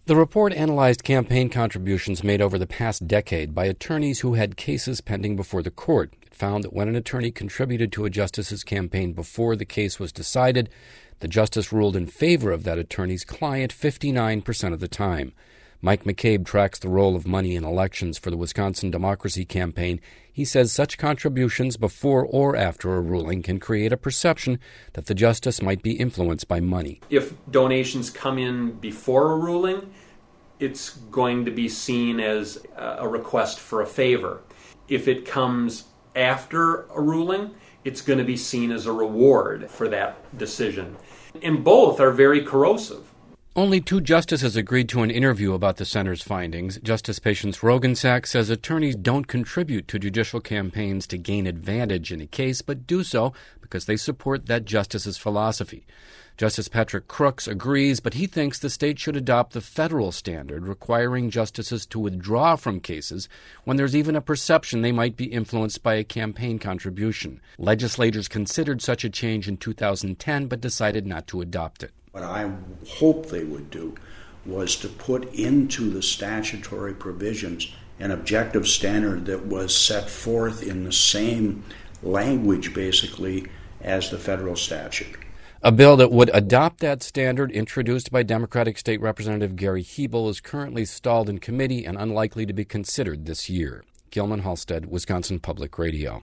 The report analyzed campaign contributions made over the past decade by attorneys who had cases pending before the court. It found that when an attorney contributed to a justice's campaign before the case was decided, the justice ruled in favor of that attorney's client 59% of the time. Mike McCabe tracks the role of money in elections for the Wisconsin Democracy Campaign. He says such contributions before or after a ruling can create a perception that the justice might be influenced by money. If donations come in before a ruling, it's going to be seen as a request for a favor. If it comes after a ruling, it's going to be seen as a reward for that decision. And both are very corrosive. Only 2 justices agreed to an interview about the center's findings. Justice Patience Rogensack says attorneys don't contribute to judicial campaigns to gain advantage in a case, but do so because they support that justice's philosophy. Justice Patrick Crooks agrees, but he thinks the state should adopt the federal standard requiring justices to withdraw from cases when there's even a perception they might be influenced by a campaign contribution. Legislators considered such a change in 2010, but decided not to adopt it. What I hope they would do was to put into the statutory provisions an objective standard that was set forth in the same language, basically, as the federal statute. A bill that would adopt that standard, introduced by Democratic State Representative Gary Hebel, is currently stalled in committee and unlikely to be considered this year. Gilman Halstead, Wisconsin Public Radio.